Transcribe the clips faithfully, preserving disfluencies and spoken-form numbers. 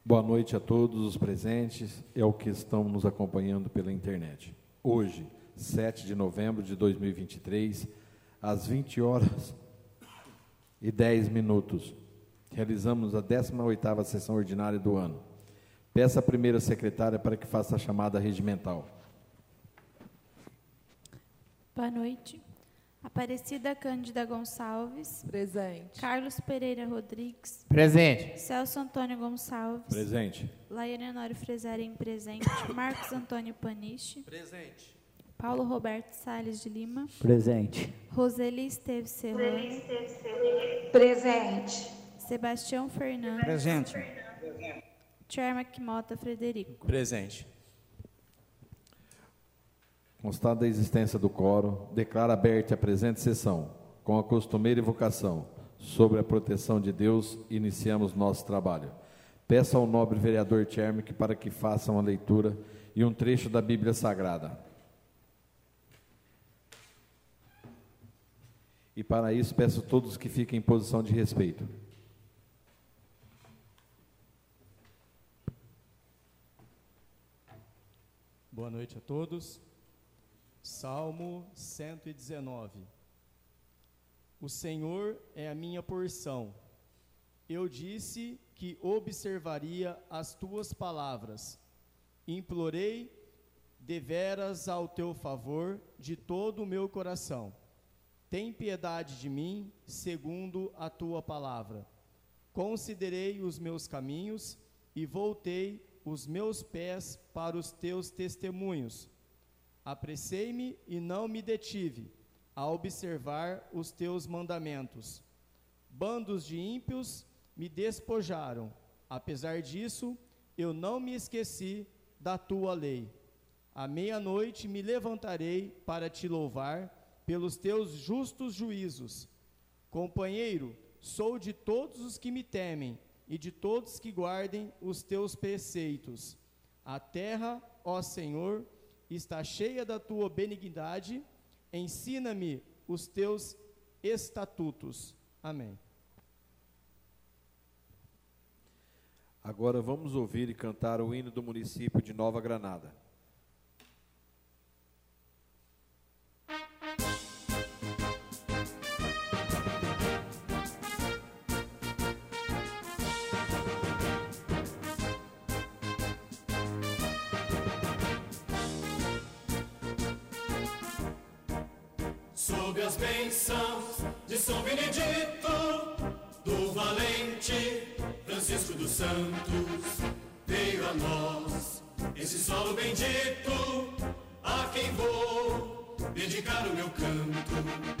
Boa noite a todos os presentes e ao que estão nos acompanhando pela internet. Hoje, sete de novembro de dois mil e vinte e três, às vinte horas e dez minutos, realizamos a décima oitava sessão ordinária do ano. Peço à primeira secretária para que faça a chamada regimental. Boa noite. Aparecida Cândida Gonçalves. Presente. Carlos Pereira Rodrigues. Presente. Celso Antônio Gonçalves. Presente. Laiane Honório Freserim, presente. Marcos Antônio Paniche. Presente. Paulo Roberto Salles de Lima. Presente. Roseli Esteves Serrano. Presente. Sebastião Fernandes. Presente. Tchermak Mota Frederico. Presente. Constada a existência do quórum, declaro aberta a presente sessão. Com a costumeira invocação sobre a proteção de Deus, iniciamos nosso trabalho. Peço ao nobre vereador Tchermak para que faça uma leitura e um trecho da Bíblia Sagrada. E para isso peço a todos que fiquem em posição de respeito. Boa noite a todos. Salmo cento e dezenove. O Senhor é a minha porção. Eu disse que observaria as tuas palavras. Implorei deveras ao teu favor de todo o meu coração. Tem piedade de mim, segundo a tua palavra. Considerei os meus caminhos e voltei os meus pés para os teus testemunhos. Apressei-me e não me detive a observar os teus mandamentos. Bandos de ímpios me despojaram. Apesar disso, eu não me esqueci da tua lei. À meia-noite me levantarei para te louvar pelos teus justos juízos. Companheiro, sou de todos os que me temem e de todos que guardem os teus preceitos. A terra, ó Senhor, está cheia da tua benignidade, ensina-me os teus estatutos. Amém. Agora vamos ouvir e cantar o hino do município de Nova Granada. Sob as bênçãos de São Benedito, do valente Francisco dos Santos, veio a nós esse solo bendito, a quem vou dedicar o meu canto.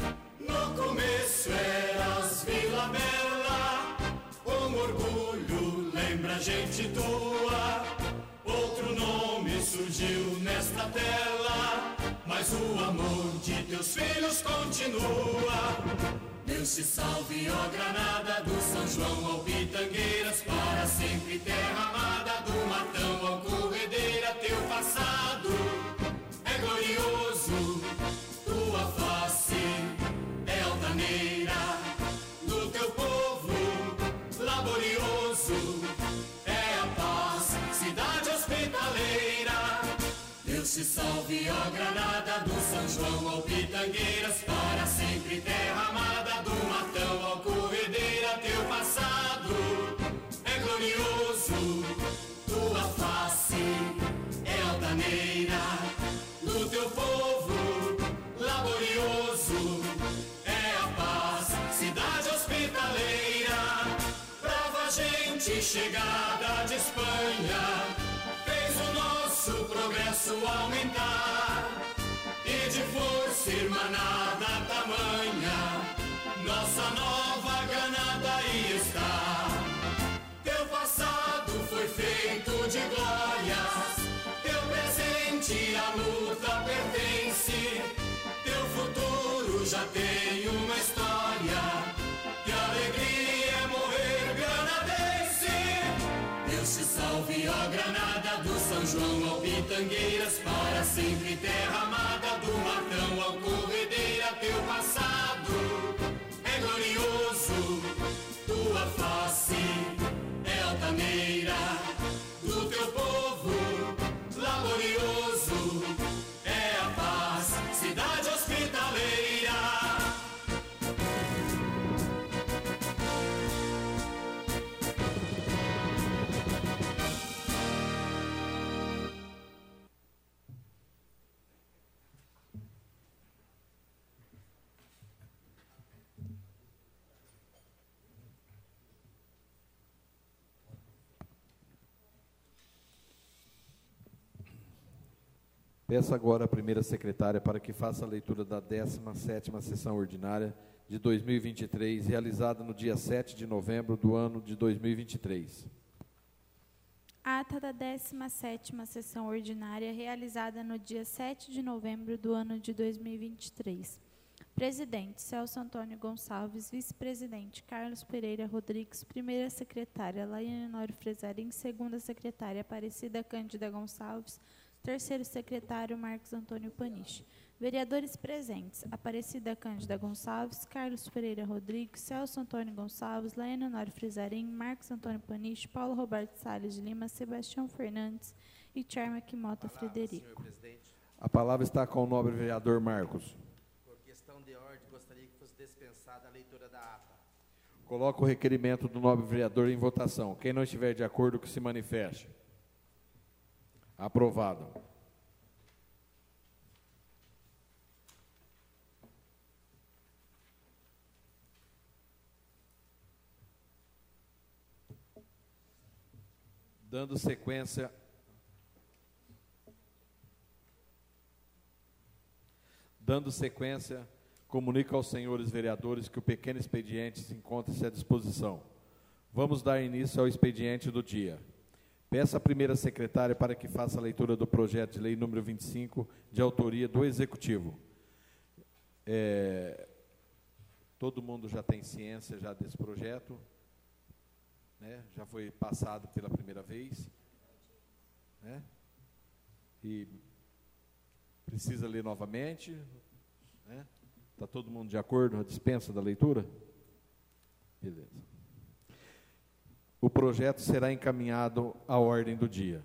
No começo eras Vila Bela, com orgulho lembra a gente tua. Outro nome surgiu nesta tela, mas o amor de teus filhos continua. Deus te salve, ó Granada, do São João ao Pitangueiras, para sempre terra amada, do Matão ao Corredeira. Teu passado é glorioso, tua face é altaneira, do teu povo laborioso é a paz, cidade hospitaleira. Deus te salve, ó Granada, do São João ao Pitangueiras, para sempre terra amada, do Matão ao Corredeira. Teu passado é glorioso, tua face é altaneira, do teu povo laborioso é a paz, cidade hospitaleira. Brava gente chegada de Espanha fez o nosso progresso aumentar, e de força irmanada tamanha nossa nova Granada aí está. Teu passado foi feito de glórias, teu presente à luta pertence, teu futuro já tem uma história, que alegria é morrer granadense. Deus te salve, ó Granada, do São João ao Pitangueiras, para sempre terra amada, do Matão ao Corredeira. Teu passado é glorioso, tua face é altaneira, Peço agora a primeira secretária para que faça a leitura da décima sétima sessão ordinária de dois mil e vinte e três, realizada no dia sete de novembro do ano de dois mil e vinte e três. Ata da décima sétima sessão ordinária, realizada no dia sete de novembro do ano de dois mil e vinte e três. Presidente, Celso Antônio Gonçalves. Vice-presidente, Carlos Pereira Rodrigues. Primeira secretária, Laiane Honório Frezarim. Segunda secretária, Aparecida Cândida Gonçalves. Terceiro secretário, Marcos Antônio Paniche. Vereadores presentes, Aparecida Cândida Gonçalves, Carlos Pereira Rodrigues, Celso Antônio Gonçalves, Laiane Honório Frezarim, Marcos Antônio Paniche, Paulo Roberto Salles de Lima, Sebastião Fernandes e Charma Mota Frederico. Senhor presidente, A palavra está com o nobre vereador Marcos. por questão de ordem, gostaria que fosse dispensada a leitura da ata. Coloco o requerimento do nobre vereador em votação. Quem não estiver de acordo, que se manifeste. Aprovado. Dando sequência Dando sequência, comunico aos senhores vereadores que o pequeno expediente se encontra-se à disposição. Vamos dar início ao expediente do dia. Peço à primeira secretária para que faça a leitura do projeto de lei número vinte e cinco, de autoria do Executivo. É, todo mundo já tem ciência já desse projeto, né? Já foi passado pela primeira vez, né? E precisa ler novamente, né? Está todo mundo de acordo? A dispensa da leitura? Beleza. O projeto será encaminhado à ordem do dia.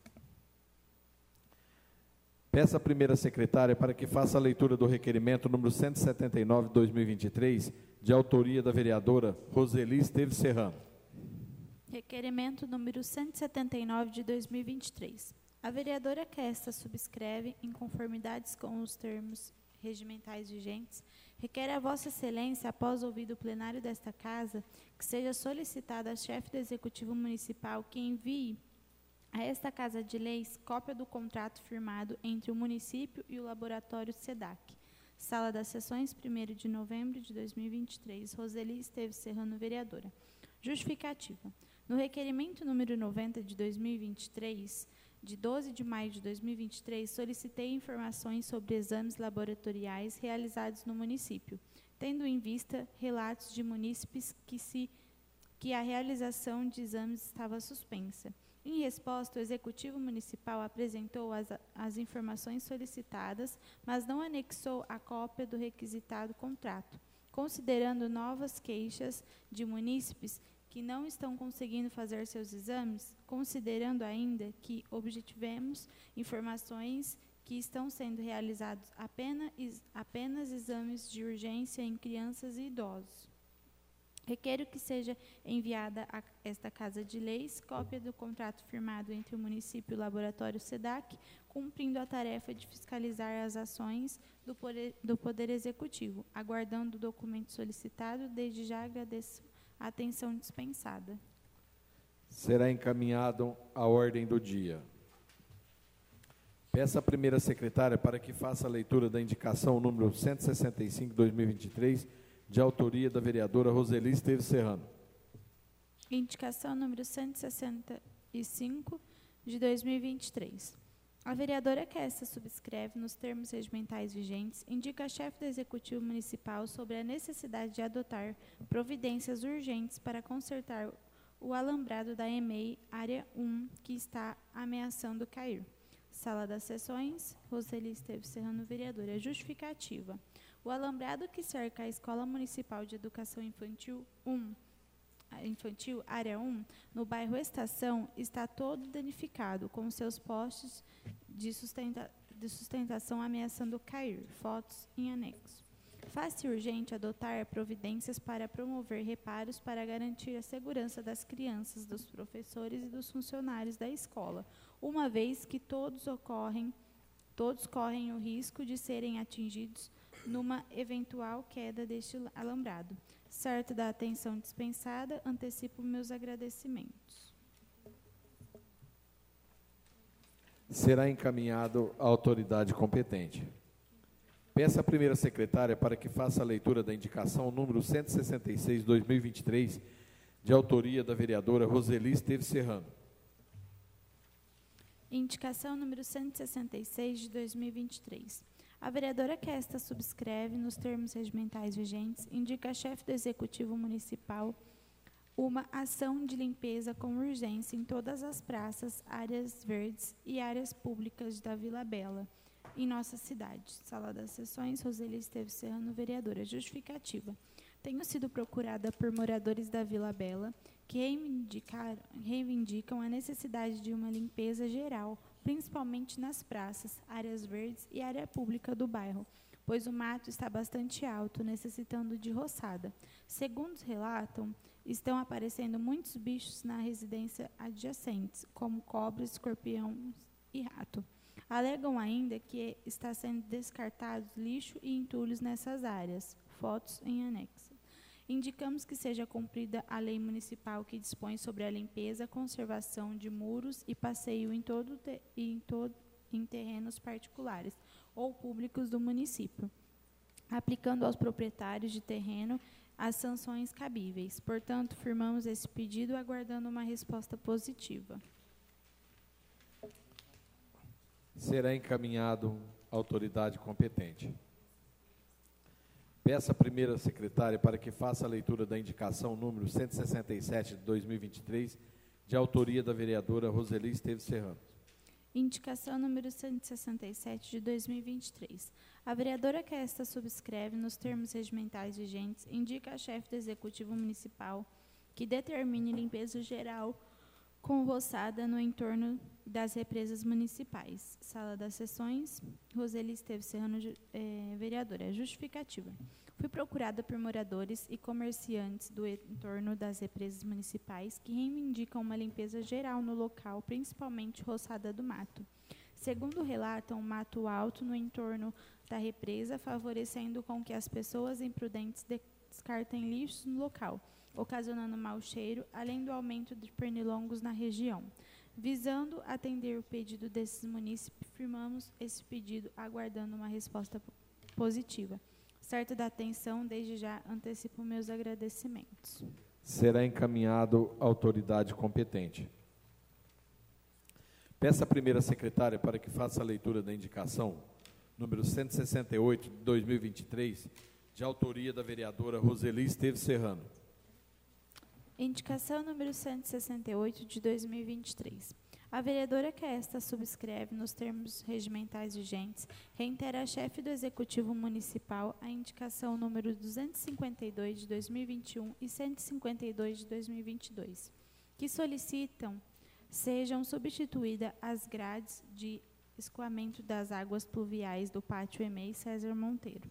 Peço à primeira secretária para que faça a leitura do requerimento número cento e setenta e nove de dois mil e vinte e três, de autoria da vereadora Roseli Esteves Serrano. Requerimento número cento e setenta e nove de dois mil e vinte e três. A vereadora que esta subscreve, em conformidades com os termos regimentais vigentes, requer a Vossa Excelência, após ouvido o plenário desta Casa, que seja solicitada ao chefe do Executivo Municipal que envie a esta Casa de Leis cópia do contrato firmado entre o município e o laboratório SEDAC. Sala das Sessões, primeiro de novembro de dois mil e vinte e três. Roseli Esteves Serrano, vereadora. Justificativa. No requerimento número noventa de dois mil e vinte e três, de doze de maio de dois mil e vinte e três, solicitei informações sobre exames laboratoriais realizados no município, tendo em vista relatos de munícipes que, se, que a realização de exames estava suspensa. Em resposta, o Executivo Municipal apresentou as, as informações solicitadas, mas não anexou a cópia do requisitado contrato, considerando novas queixas de munícipes que não estão conseguindo fazer seus exames, considerando ainda que obtivemos informações que estão sendo realizados apenas, apenas exames de urgência em crianças e idosos. Requero que seja enviada a esta Casa de Leis cópia do contrato firmado entre o município e o laboratório SEDAC, cumprindo a tarefa de fiscalizar as ações do Poder, do Poder Executivo. Aguardando o documento solicitado, desde já agradeço a atenção dispensada. Será encaminhado à ordem do dia. Peço à primeira secretária para que faça a leitura da indicação número cento e sessenta e cinco de dois mil e vinte e três, de autoria da vereadora Roseli Esteves Serrano. Indicação número cento e sessenta e cinco de dois mil e vinte e três. A vereadora que esta subscreve, nos termos regimentais vigentes, indica a chefe do Executivo Municipal sobre a necessidade de adotar providências urgentes para consertar o alambrado da E M E I Área um, que está ameaçando cair. Sala das Sessões, Roseli Esteves Serrano, vereadora. Justificativa. O alambrado que cerca a Escola Municipal de Educação Infantil um, Infantil, Área um, no bairro Estação, está todo danificado, com seus postes de, sustenta, de sustentação ameaçando cair. Fotos em anexo. Faz-se urgente adotar providências para promover reparos para garantir a segurança das crianças, dos professores e dos funcionários da escola, uma vez que todos ocorrem, todos correm o risco de serem atingidos numa eventual queda deste alambrado. Certo da atenção dispensada, antecipo meus agradecimentos. será encaminhado à autoridade competente. Peço à primeira secretária para que faça a leitura da indicação número cento e sessenta e seis, dois mil e vinte e três, de autoria da vereadora Roseli Esteves Serrano. Indicação número cento e sessenta e seis, de dois mil e vinte e três. A vereadora que esta subscreve, nos termos regimentais vigentes, indica a chefe do Executivo Municipal uma ação de limpeza com urgência em todas as praças, áreas verdes e áreas públicas da Vila Bela, em nossa cidade. Sala das Sessões, Roseli Esteves Serrano, vereadora. Justificativa. Tenho sido procurada por moradores da Vila Bela que reivindicam a necessidade de uma limpeza geral, principalmente nas praças, áreas verdes e área pública do bairro, pois o mato está bastante alto, necessitando de roçada. Segundo relatam, estão aparecendo muitos bichos na residência adjacentes, como cobras, escorpiões e rato. Alegam ainda que está sendo descartado lixo e entulhos nessas áreas. Fotos em anexo. Indicamos que seja cumprida a lei municipal que dispõe sobre a limpeza, conservação de muros e passeio em, todo te, em, todo, em terrenos particulares ou públicos do município, aplicando aos proprietários de terreno as sanções cabíveis. Portanto, firmamos esse pedido aguardando uma resposta positiva. Será encaminhado à autoridade competente. Peço à primeira secretária para que faça a leitura da indicação número cento e sessenta e sete, de dois mil e vinte e três, de autoria da vereadora Roseli Esteves Serrano. Indicação número cento e sessenta e sete, de dois mil e vinte e três. A vereadora que esta subscreve, nos termos regimentais vigentes, indica a chefe do Executivo Municipal que determine limpeza geral com roçada no entorno das represas municipais. Sala das Sessões, Roseli Esteves Serrano, é, vereadora. Justificativa. Fui procurada por moradores e comerciantes do entorno das represas municipais que reivindicam uma limpeza geral no local, principalmente roçada do mato. Segundo relatam, mato alto no entorno da represa, favorecendo com que as pessoas imprudentes descartem lixos no local, ocasionando mau cheiro, além do aumento de pernilongos na região. Visando atender o pedido desses munícipes, firmamos esse pedido aguardando uma resposta positiva. Certo da atenção, desde já antecipo meus agradecimentos. Será encaminhado à autoridade competente. Peço à primeira secretária para que faça a leitura da indicação número cento e sessenta e oito, de dois mil e vinte e três, de autoria da vereadora Roseli Esteves Serrano. Indicação número cento e sessenta e oito, de dois mil e vinte e três. A vereadora que esta subscreve, nos termos regimentais vigentes, reitera a chefe do Executivo Municipal a indicação número duzentos e cinquenta e dois, de dois mil e vinte e um e cento e cinquenta e dois, de dois mil e vinte e dois, que solicitam sejam substituídas as grades de escoamento das águas pluviais do pátio Emei César Monteiro.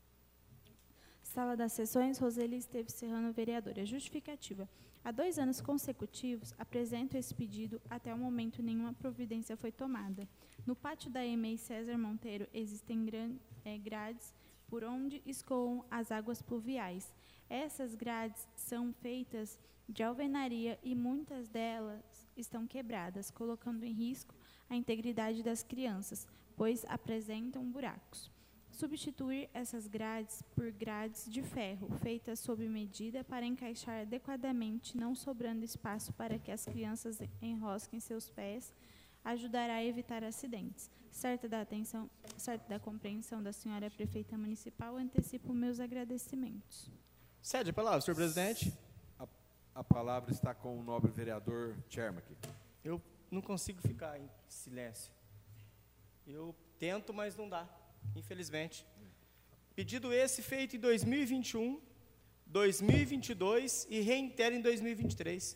Sala das Sessões, Roseli Esteves Serrano, vereadora. Justificativa. Há dois anos consecutivos, apresento esse pedido, até o momento nenhuma providência foi tomada. No pátio da Emei César Monteiro existem gran, é, grades por onde escoam as águas pluviais. Essas grades são feitas de alvenaria e muitas delas estão quebradas, colocando em risco a integridade das crianças, pois apresentam buracos. Substituir essas grades por grades de ferro, feitas sob medida para encaixar adequadamente, não sobrando espaço para que as crianças enrosquem seus pés, ajudará a evitar acidentes. Certa da atenção, certa da compreensão da senhora prefeita municipal, antecipo meus agradecimentos. Cede a palavra, senhor presidente. A, a palavra está com o nobre vereador Chermak. Eu não consigo ficar em silêncio. Eu tento, mas não dá. Infelizmente. Pedido esse feito em dois mil e vinte e um, dois mil e vinte e dois e reitero em dois mil e vinte e três.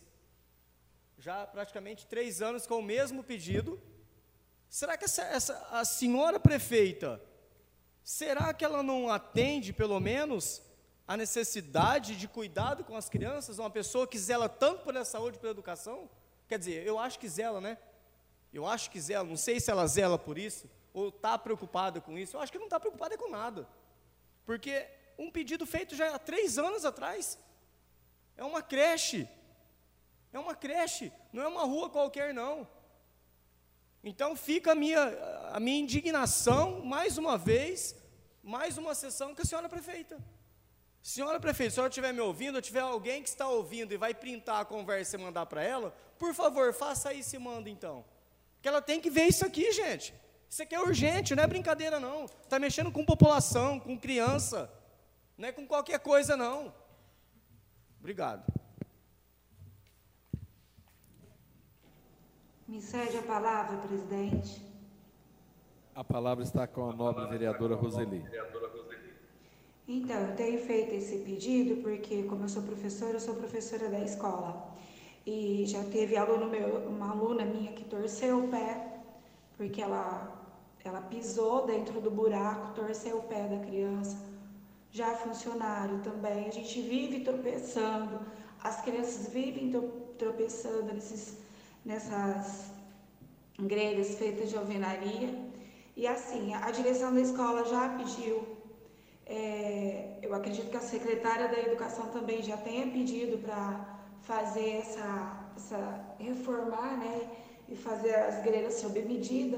Já praticamente três anos com o mesmo pedido. Será que essa, essa, a senhora prefeita, será que ela não atende, pelo menos, a necessidade de cuidado com as crianças? Uma pessoa que zela tanto pela saúde e pela educação? Quer dizer, eu acho que zela, né? Eu acho que zela, não sei se ela zela por isso, ou está preocupada com isso. Eu acho que não está preocupada com nada. Porque um pedido feito já há três anos atrás, é uma creche, é uma creche, não é uma rua qualquer, não. Então fica a minha, a minha indignação, mais uma vez, mais uma sessão com a senhora prefeita. Senhora prefeita, se a senhora estiver me ouvindo, ou tiver alguém que está ouvindo e vai printar a conversa e mandar para ela, por favor, faça isso e manda então. Porque ela tem que ver isso aqui, gente. Isso aqui é urgente, não é brincadeira não. Está mexendo com população, com criança, não é com qualquer coisa não. Obrigado. Me cede a palavra, presidente. A palavra está com a nobre vereadora Roseli. Então, eu tenho feito esse pedido porque, como eu sou professora, eu sou professora da escola. E já teve aluno meu, uma aluna minha que torceu o pé, porque ela, ela pisou dentro do buraco, torceu o pé da criança. Já é funcionário também. A gente vive tropeçando, as crianças vivem tropeçando nesses, nessas grelhas feitas de alvenaria. E assim, a direção da escola já pediu. É, eu acredito que a secretária da Educação também já tenha pedido para fazer essa, essa, reformar, né, e fazer as grelhas sob medida.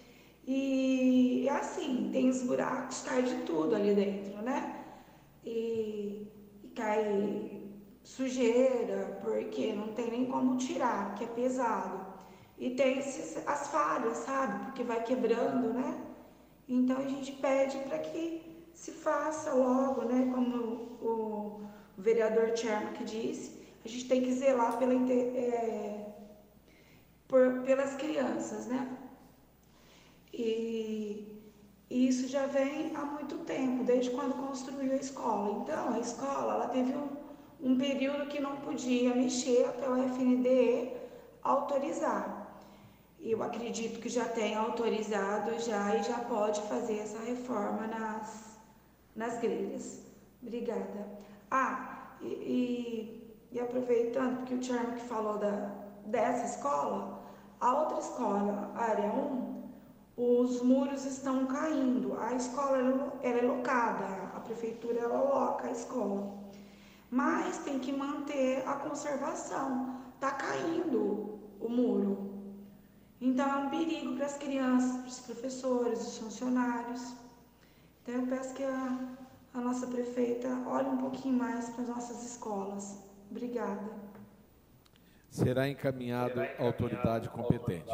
E assim, tem os buracos, cai de tudo ali dentro, né, e, e cai sujeira, porque não tem nem como tirar, porque é pesado. E tem esses, as falhas, sabe, porque vai quebrando, né, então a gente pede para que se faça logo, né, como o, o vereador Tchermak disse, a gente tem que zelar pela, é, por, pelas crianças, né, e, e isso já vem há muito tempo, desde quando construiu a escola. Então, a escola, ela teve um, um período que não podia mexer até o F N D E autorizar. E eu acredito que já tem autorizado já e já pode fazer essa reforma nas nas grelhas. Obrigada. Ah, e, e, e aproveitando que o Tchermak falou da, dessa escola, a outra escola, a área um, os muros estão caindo. A escola ela, ela é locada, a prefeitura ela loca a escola. Mas tem que manter a conservação. Está caindo o muro. Então é um perigo para as crianças, para os professores, os funcionários. Então, eu peço que a, a nossa prefeita olhe um pouquinho mais para as nossas escolas. Obrigada. Será encaminhado à autoridade competente.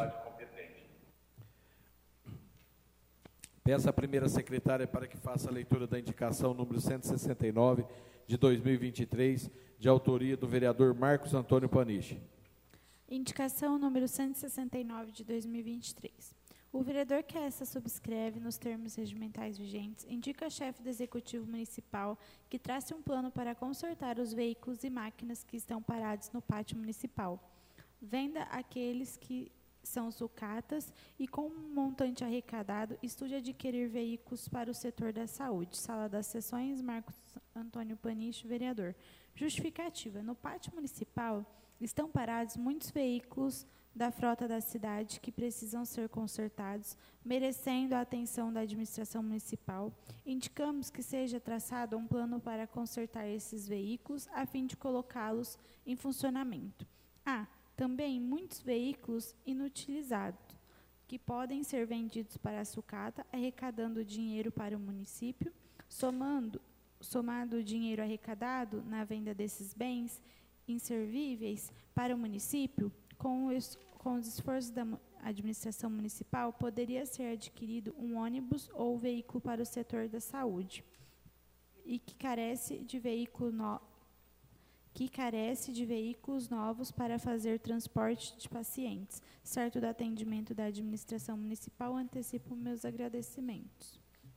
Peço à primeira secretária para que faça a leitura da indicação número cento e sessenta e nove de dois mil e vinte e três, de autoria do vereador Marcos Antônio Panichi. Indicação número cento e sessenta e nove de dois mil e vinte e três. O vereador que essa subscreve, nos termos regimentais vigentes, indica ao chefe do Executivo Municipal que trace um plano para consertar os veículos e máquinas que estão parados no pátio municipal. Venda aqueles que são sucatas e, com um montante arrecadado, estude adquirir veículos para o setor da saúde. Sala das Sessões, Marcos Antônio Panichi, vereador. Justificativa. No pátio municipal estão parados muitos veículos da frota da cidade que precisam ser consertados, merecendo a atenção da administração municipal. Indicamos que seja traçado um plano para consertar esses veículos, a fim de colocá-los em funcionamento. Há também muitos veículos inutilizados, que podem ser vendidos para a sucata, arrecadando dinheiro para o município. Somando, somado o dinheiro arrecadado na venda desses bens inservíveis para o município, com os, com os esforços da administração municipal, poderia ser adquirido um ônibus ou veículo para o setor da saúde, e que carece de veículo no, que carece de veículos novos para fazer transporte de pacientes. Certo do atendimento da administração municipal, antecipo meus agradecimentos.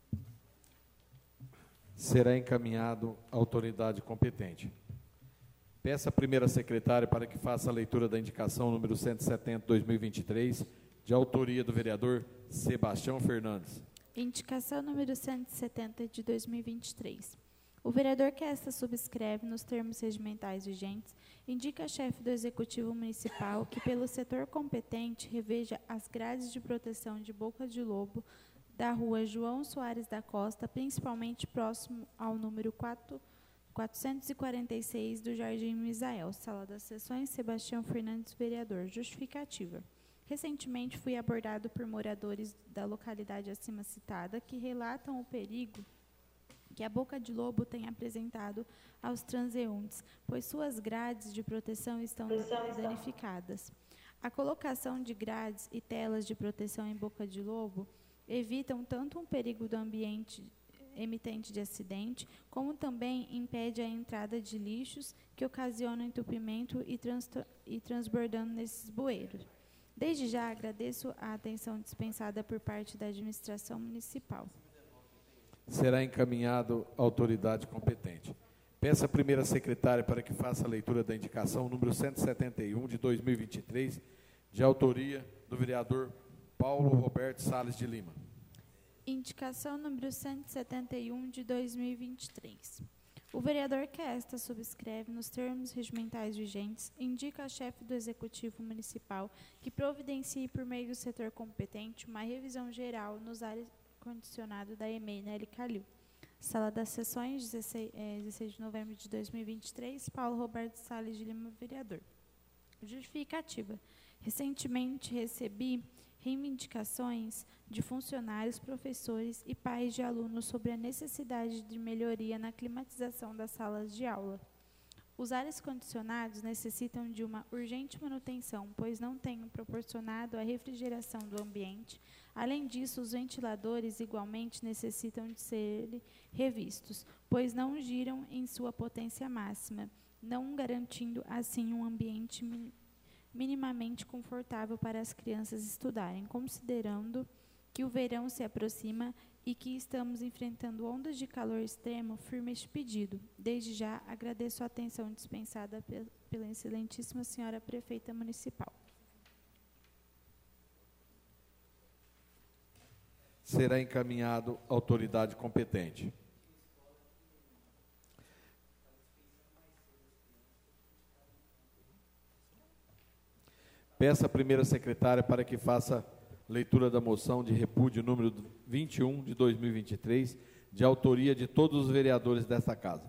Será encaminhado à autoridade competente. Peço à primeira secretária para que faça a leitura da indicação número cento e setenta de dois mil e vinte e três, de autoria do vereador Sebastião Fernandes. Indicação número cento e setenta de dois mil e vinte e três. O vereador que esta subscreve, nos termos regimentais vigentes, indica a chefe do Executivo Municipal que, pelo setor competente, reveja as grades de proteção de Boca de Lobo da rua João Soares da Costa, principalmente próximo ao número quatro. quatrocentos e quarenta e seis do Jardim Misael. Sala das Sessões, Sebastião Fernandes, vereador. Justificativa. Recentemente, fui abordado por moradores da localidade acima citada que relatam o perigo que a boca de lobo tem apresentado aos transeuntes, pois suas grades de proteção estão danificadas. A colocação de grades e telas de proteção em boca de lobo evitam tanto um perigo do ambiente emitente de acidente, como também impede a entrada de lixos que ocasionam entupimento e, e transbordando nesses bueiros. Desde já agradeço a atenção dispensada por parte da administração municipal. Será encaminhado à autoridade competente. Peço à primeira secretária para que faça a leitura da indicação número cento e setenta e um de dois mil e vinte e três, de autoria do vereador Paulo Roberto Salles de Lima. Indicação número cento e setenta e um de dois mil e vinte e três. O vereador que esta subscreve nos termos regimentais vigentes, indica a chefe do Executivo Municipal que providencie por meio do setor competente uma revisão geral nos áreas condicionado da E M E I Nelly Calil. Sala das Sessões, dezesseis, eh, dezesseis de novembro de dois mil e vinte e três, Paulo Roberto Salles de Lima, vereador. Justificativa. Recentemente recebi reivindicações de funcionários, professores e pais de alunos sobre a necessidade de melhoria na climatização das salas de aula. Os ares condicionados necessitam de uma urgente manutenção, pois não têm proporcionado a refrigeração do ambiente. Além disso, os ventiladores igualmente necessitam de serem revistos, pois não giram em sua potência máxima, não garantindo assim um ambiente minimamente confortável para as crianças estudarem, considerando que o verão se aproxima e que estamos enfrentando ondas de calor extremo, firme este pedido. Desde já, agradeço a atenção dispensada pela excelentíssima senhora prefeita municipal. Será encaminhado à autoridade competente. Peço à primeira secretária para que faça leitura da moção de repúdio número vinte e um de dois mil e vinte e três, de autoria de todos os vereadores desta casa.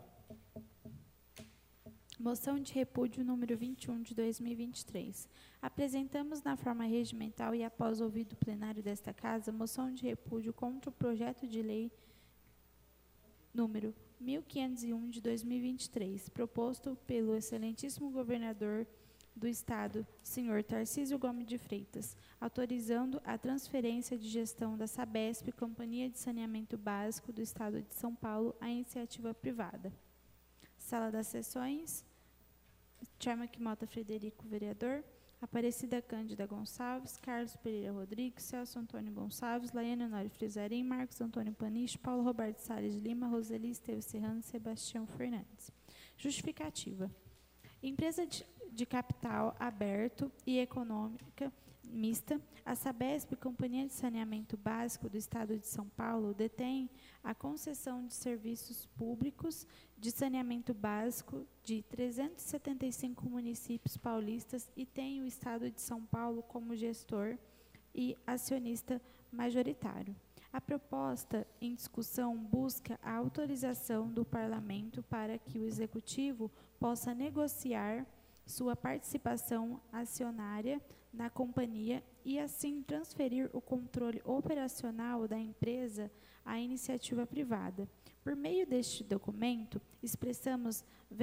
Moção de repúdio número vinte e um de dois mil e vinte e três. Apresentamos na forma regimental e após ouvido o plenário desta casa, moção de repúdio contra o projeto de lei número mil quinhentos e um de dois mil e vinte e três, proposto pelo excelentíssimo governador do Estado, senhor Tarcísio Gomes de Freitas, autorizando a transferência de gestão da Sabesp, Companhia de Saneamento Básico do Estado de São Paulo, à iniciativa privada. Sala das Sessões, Tchermak Mota Frederico, vereador, Aparecida Cândida Gonçalves, Carlos Pereira Rodrigues, Celso Antônio Gonçalves, Laiane Honório Frisarim, Marcos Antônio Paniche, Paulo Roberto Salles de Lima, Roseli Esteves Serrano e Sebastião Fernandes. Justificativa. Empresa de, de capital aberto e econômica mista, a Sabesp, Companhia de Saneamento Básico do Estado de São Paulo, detém a concessão de serviços públicos de saneamento básico de trezentos e setenta e cinco municípios paulistas e tem o Estado de São Paulo como gestor e acionista majoritário. A proposta em discussão busca a autorização do Parlamento para que o Executivo possa negociar sua participação acionária na companhia e, assim, transferir o controle operacional da empresa à iniciativa privada. Por meio deste documento, expressamos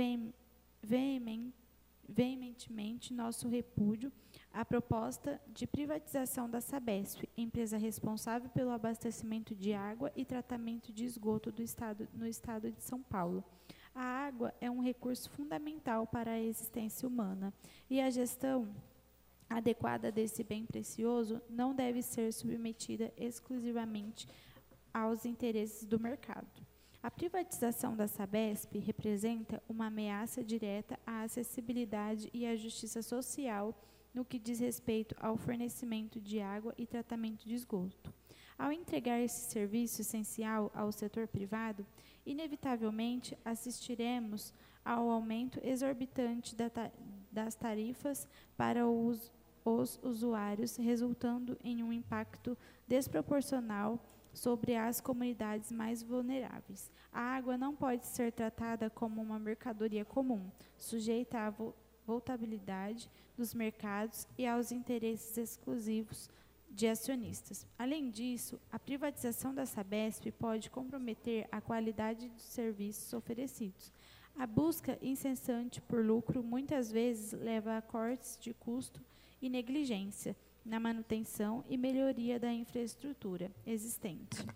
veementemente nosso repúdio à proposta de privatização da Sabesp, empresa responsável pelo abastecimento de água e tratamento de esgoto do estado, no estado de São Paulo. A água é um recurso fundamental para a existência humana e a gestão adequada desse bem precioso não deve ser submetida exclusivamente aos interesses do mercado. A privatização da Sabesp representa uma ameaça direta à acessibilidade e à justiça social no que diz respeito ao fornecimento de água e tratamento de esgoto. Ao entregar esse serviço essencial ao setor privado, inevitavelmente assistiremos ao aumento exorbitante da ta- das tarifas para os, os usuários, resultando em um impacto desproporcional sobre as comunidades mais vulneráveis. A água não pode ser tratada como uma mercadoria comum, sujeita a, vo- voltabilidade dos mercados e aos interesses exclusivos de acionistas. Além disso, a privatização da Sabesp pode comprometer a qualidade dos serviços oferecidos. A busca incessante por lucro muitas vezes leva a cortes de custo e negligência na manutenção e melhoria da infraestrutura existente.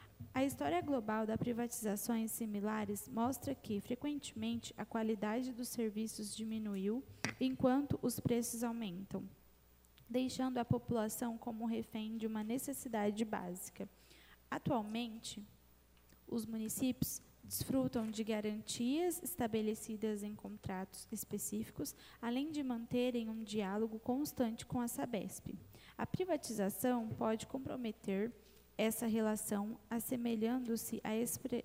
A história global das privatizações similares mostra que, frequentemente, a qualidade dos serviços diminuiu enquanto os preços aumentam, deixando a população como refém de uma necessidade básica. Atualmente, os municípios desfrutam de garantias estabelecidas em contratos específicos, além de manterem um diálogo constante com a Sabesp. A privatização pode comprometer essa relação, assemelhando-se à expre-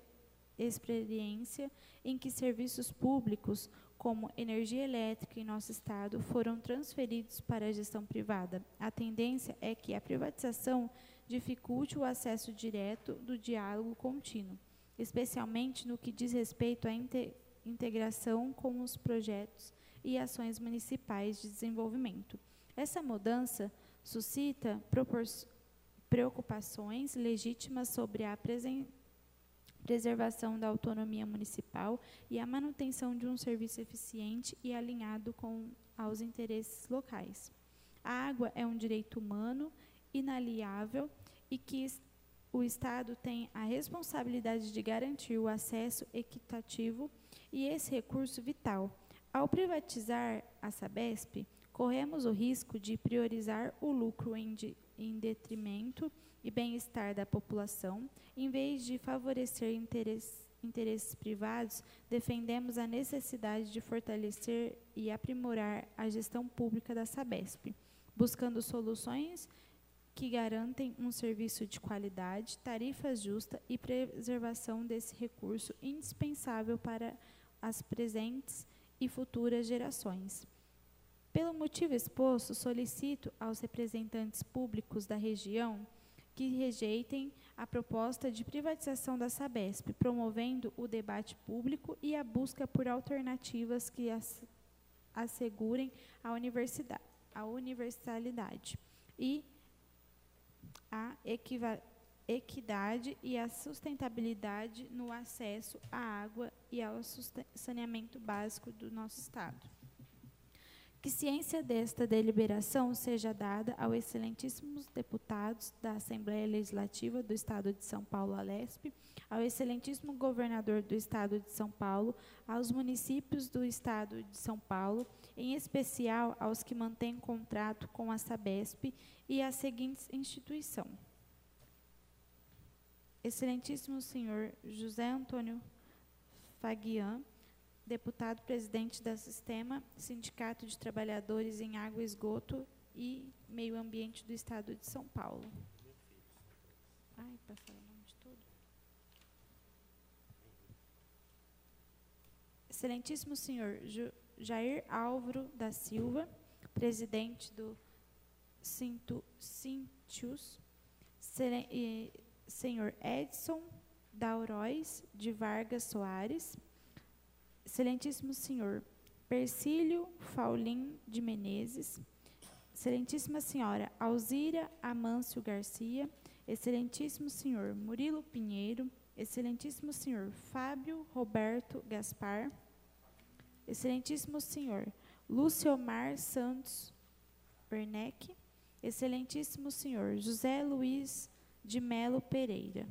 experiência em que serviços públicos, como energia elétrica em nosso estado, foram transferidos para a gestão privada. A tendência é que a privatização dificulte o acesso direto do diálogo contínuo, especialmente no que diz respeito à inte- integração com os projetos e ações municipais de desenvolvimento. Essa mudança suscita proporções preocupações legítimas sobre a presen- preservação da autonomia municipal e a manutenção de um serviço eficiente e alinhado com aos interesses locais. A água é um direito humano inalienável e que o Estado tem a responsabilidade de garantir o acesso equitativo e esse recurso vital. Ao privatizar a Sabesp, corremos o risco de priorizar o lucro em de em detrimento e bem-estar da população, em vez de favorecer interesse, interesses privados, defendemos a necessidade de fortalecer e aprimorar a gestão pública da Sabesp, buscando soluções que garantem um serviço de qualidade, tarifas justas e preservação desse recurso indispensável para as presentes e futuras gerações. Pelo motivo exposto, solicito aos representantes públicos da região que rejeitem a proposta de privatização da Sabesp, promovendo o debate público e a busca por alternativas que assegurem a, universidade, a universalidade e a equiva, equidade e a sustentabilidade no acesso à água e ao saneamento básico do nosso Estado. Que ciência desta deliberação seja dada aos excelentíssimos deputados da Assembleia Legislativa do Estado de São Paulo, Alesp, ao excelentíssimo governador do Estado de São Paulo, aos municípios do Estado de São Paulo, em especial aos que mantêm contrato com a Sabesp e as seguintes instituições. Excelentíssimo senhor José Antônio Faguian, deputado presidente da Sistema Sindicato de Trabalhadores em Água e Esgoto e Meio Ambiente do Estado de São Paulo. Ai, para falar o nome de tudo. Excelentíssimo senhor Jair Álvaro da Silva, presidente do Sintu, Sintius, senhor Edson Dauróis de Vargas Soares, excelentíssimo senhor Persílio Faulim de Menezes, excelentíssima senhora Alzira Amâncio Garcia, excelentíssimo senhor Murilo Pinheiro, excelentíssimo senhor Fábio Roberto Gaspar, excelentíssimo senhor Luciomar Santos Werneck, excelentíssimo senhor José Luiz de Melo Pereira.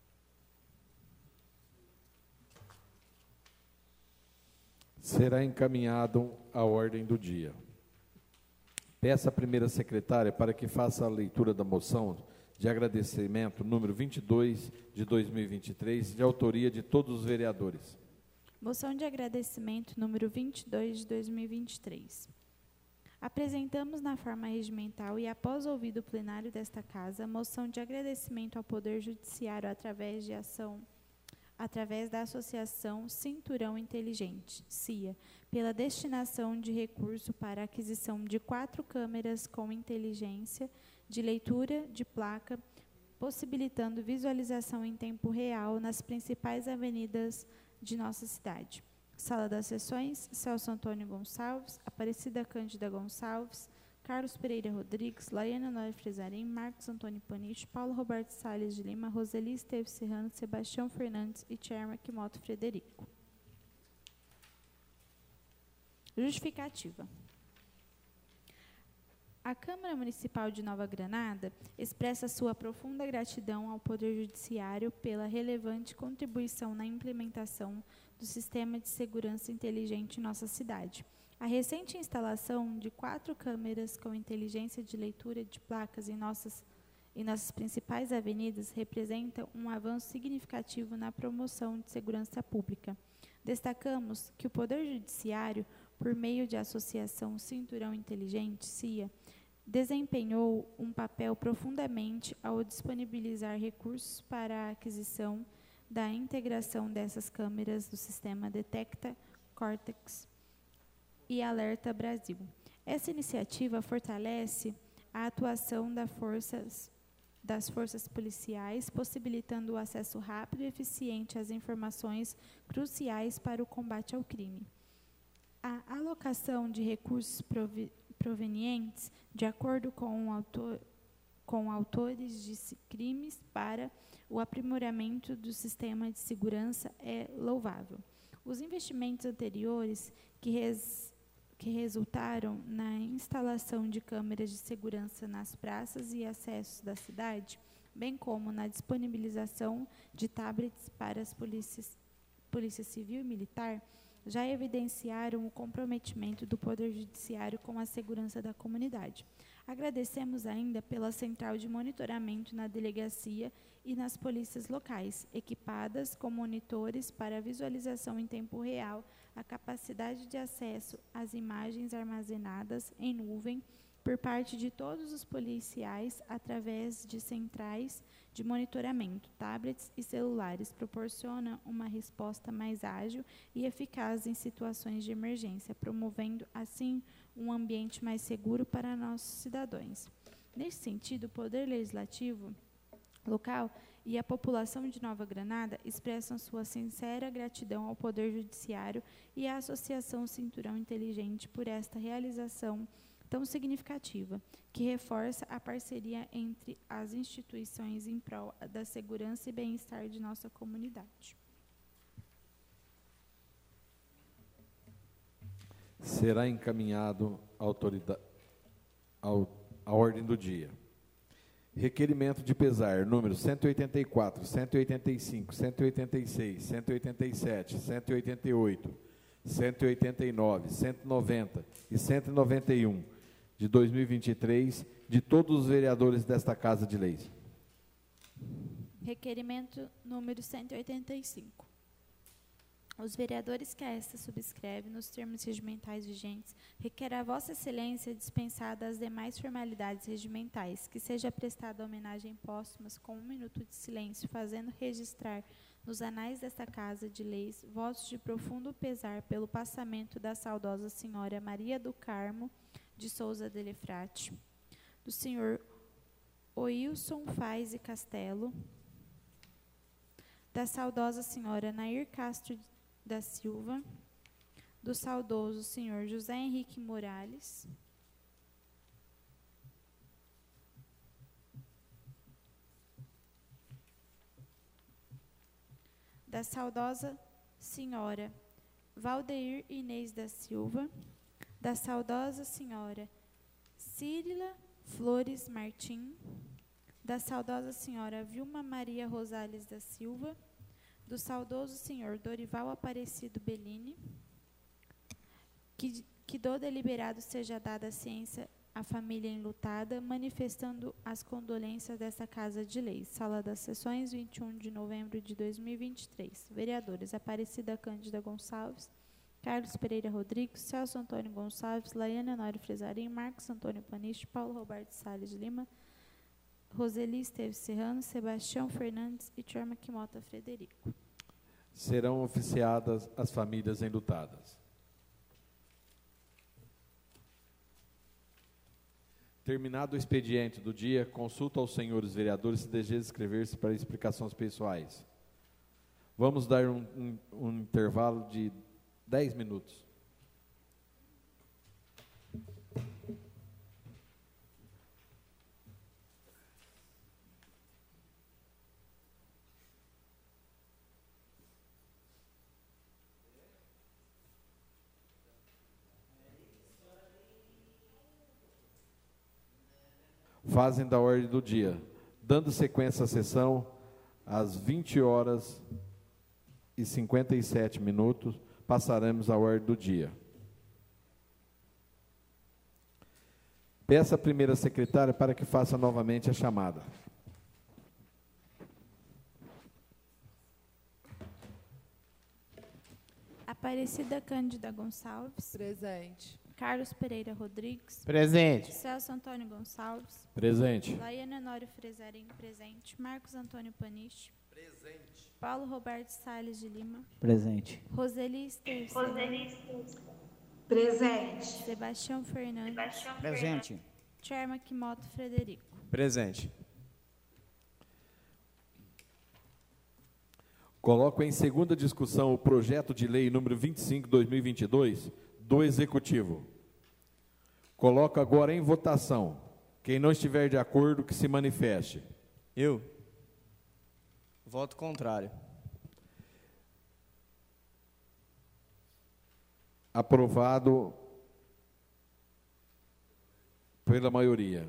Será encaminhado a ordem do dia. Peço à primeira secretária para que faça a leitura da moção de agradecimento número vinte e dois de dois mil e vinte e três, de autoria de todos os vereadores. Moção de agradecimento número vinte e dois de dois mil e vinte e três. Apresentamos na forma regimental e após ouvido o plenário desta Casa, moção de agradecimento ao Poder Judiciário através de ação através da Associação Cinturão Inteligente, C I A, pela destinação de recurso para a aquisição de quatro câmeras com inteligência de leitura de placa, possibilitando visualização em tempo real nas principais avenidas de nossa cidade. Sala das Sessões, Celso Antônio Gonçalves, Aparecida Cândida Gonçalves, Carlos Pereira Rodrigues, Laiana Nori Fresarim, Marcos Antônio Paniche, Paulo Roberto Salles de Lima, Roseli Esteves Serrano, Sebastião Fernandes e Tcherma Kimoto Frederico. Justificativa. A Câmara Municipal de Nova Granada expressa sua profunda gratidão ao Poder Judiciário pela relevante contribuição na implementação do Sistema de Segurança Inteligente em nossa cidade. A recente instalação de quatro câmeras com inteligência de leitura de placas em nossas, em nossas principais avenidas representa um avanço significativo na promoção de segurança pública. Destacamos que o Poder Judiciário, por meio de Associação Cinturão Inteligente, C I A, desempenhou um papel profundamente ao disponibilizar recursos para a aquisição da integração dessas câmeras do sistema Detecta, Cortex e Alerta Brasil. Essa iniciativa fortalece a atuação das forças, das forças policiais, possibilitando o acesso rápido e eficiente às informações cruciais para o combate ao crime. A alocação de recursos provi, provenientes, de acordo com, o autor, com autores de crimes, para o aprimoramento do sistema de segurança é louvável. Os investimentos anteriores que, res, que resultaram na instalação de câmeras de segurança nas praças e acessos da cidade, bem como na disponibilização de tablets para as polícias, polícia civil e militar, já evidenciaram o comprometimento do Poder Judiciário com a segurança da comunidade. Agradecemos ainda pela central de monitoramento na delegacia e nas polícias locais, equipadas com monitores para visualização em tempo real, a capacidade de acesso às imagens armazenadas em nuvem por parte de todos os policiais através de centrais de monitoramento, tablets e celulares, proporciona uma resposta mais ágil e eficaz em situações de emergência, promovendo, assim, um ambiente mais seguro para nossos cidadãos. Nesse sentido, o Poder Legislativo local e a população de Nova Granada expressam sua sincera gratidão ao Poder Judiciário e à Associação Cinturão Inteligente por esta realização tão significativa, que reforça a parceria entre as instituições em prol da segurança e bem-estar de nossa comunidade. Será encaminhado à autoridade, ao, à ordem do dia. Requerimento de pesar, número cento e oitenta e quatro, cento e oitenta e cinco, cento e oitenta e seis, cento e oitenta e sete, cento e oitenta e oito, cento e oitenta e nove, cento e noventa e cento e noventa e um, de dois mil e vinte e três, de todos os vereadores desta Casa de Leis. Requerimento número cento e oitenta e cinco. Os vereadores que a esta subscrevem, nos termos regimentais vigentes, requer a Vossa Excelência dispensada as demais formalidades regimentais, que seja prestada homenagem póstuma com um minuto de silêncio, fazendo registrar nos anais desta Casa de Leis votos de profundo pesar pelo passamento da saudosa senhora Maria do Carmo de Souza Delefrate, do senhor Oilson Faz e Castelo, da saudosa senhora Nair Castro da Silva, do saudoso senhor José Henrique Morales, da saudosa senhora Valdeir Inês da Silva, da saudosa senhora Círila Flores Martim, da saudosa senhora Vilma Maria Rosales da Silva, do saudoso senhor Dorival Aparecido Bellini, que, que do deliberado seja dada a ciência à família enlutada, manifestando as condolências desta Casa de Leis. Sala das Sessões, vinte e um de novembro de dois mil e vinte e três. Vereadores: Aparecida Cândida Gonçalves, Carlos Pereira Rodrigues, Celso Antônio Gonçalves, Laiana Nori Fresarim, Marcos Antônio Paniche, Paulo Roberto Salles de Lima, Roseli Esteves Serrano, Sebastião Fernandes e Tcherma Kimoto Frederico. Serão oficiadas as famílias enlutadas. Terminado o expediente do dia, consulto aos senhores vereadores se desejam inscrever-se para explicações pessoais. Vamos dar um, um, um intervalo de Dez minutos. Fazem da ordem do dia. Dando sequência à sessão, às vinte horas e cinquenta e sete minutos, passaremos à ordem do dia. Peço à primeira secretária para que faça novamente a chamada. Aparecida Cândida Gonçalves. Presente. Carlos Pereira Rodrigues. Presente. Celso Antônio Gonçalves. Presente. Laiane Honório Frezarim, presente. Marcos Antônio Paniche. Presente. Paulo Roberto Salles de Lima. Presente. Roseli Ester Serrano. Presente. Sebastião Fernandes. Presente. Tcherma Kimoto Frederico. Presente. Coloco em segunda discussão o projeto de lei número vinte e cinco, dois mil e vinte e dois, do Executivo. Coloco agora em votação. Quem não estiver de acordo, que se manifeste. Eu. Voto contrário. Aprovado pela maioria.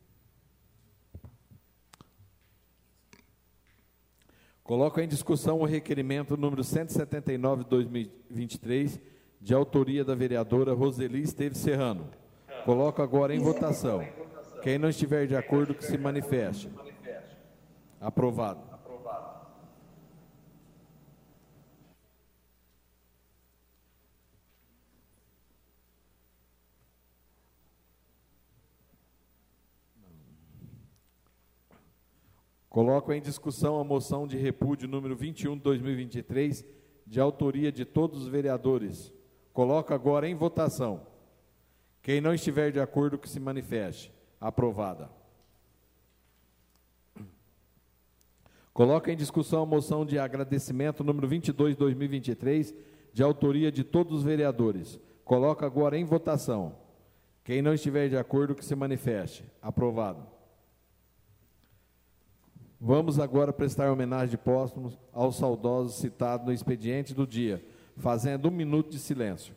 Coloco em discussão o requerimento número cento e setenta e nove de dois mil e vinte e três, de autoria da vereadora Roseli Esteves Serrano. Coloco agora em votação. Quem não estiver de acordo, que se manifeste. Aprovado. Coloco em discussão a moção de repúdio número vinte e um de dois mil e vinte e três, de autoria de todos os vereadores. Coloco agora em votação. Quem não estiver de acordo, que se manifeste. Aprovada. Coloco em discussão a moção de agradecimento número vinte e dois de dois mil e vinte e três, de autoria de todos os vereadores. Coloco agora em votação. Quem não estiver de acordo, que se manifeste. Aprovado. Vamos agora prestar homenagem de póstumos aos saudosos citados no expediente do dia, fazendo um minuto de silêncio.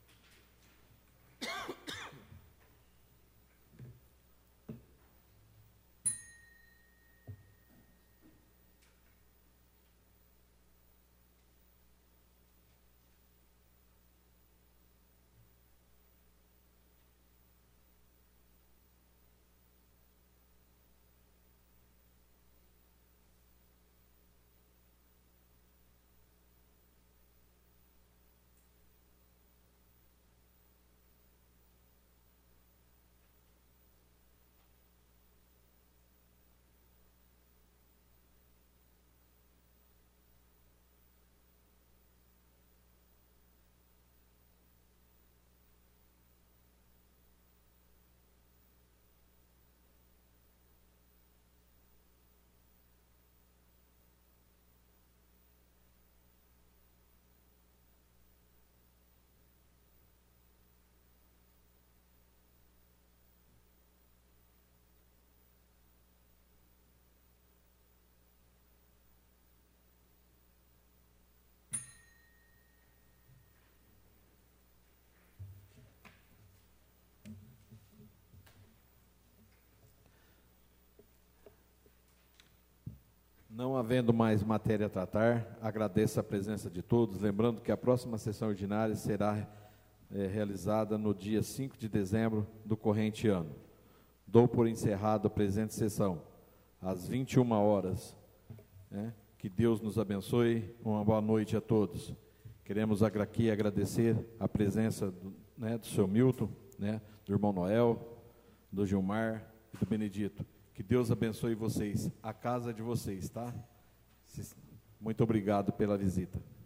Não havendo mais matéria a tratar, agradeço a presença de todos, lembrando que a próxima sessão ordinária será é, realizada no dia cinco de dezembro do corrente ano. Dou por encerrado a presente sessão, às vinte e uma horas. Né? Que Deus nos abençoe, uma boa noite a todos. Queremos aqui agradecer a presença do, né, do seu Milton, né, do irmão Noel, do Gilmar e do Benedito. Que Deus abençoe vocês, a casa de vocês, tá? Muito obrigado pela visita.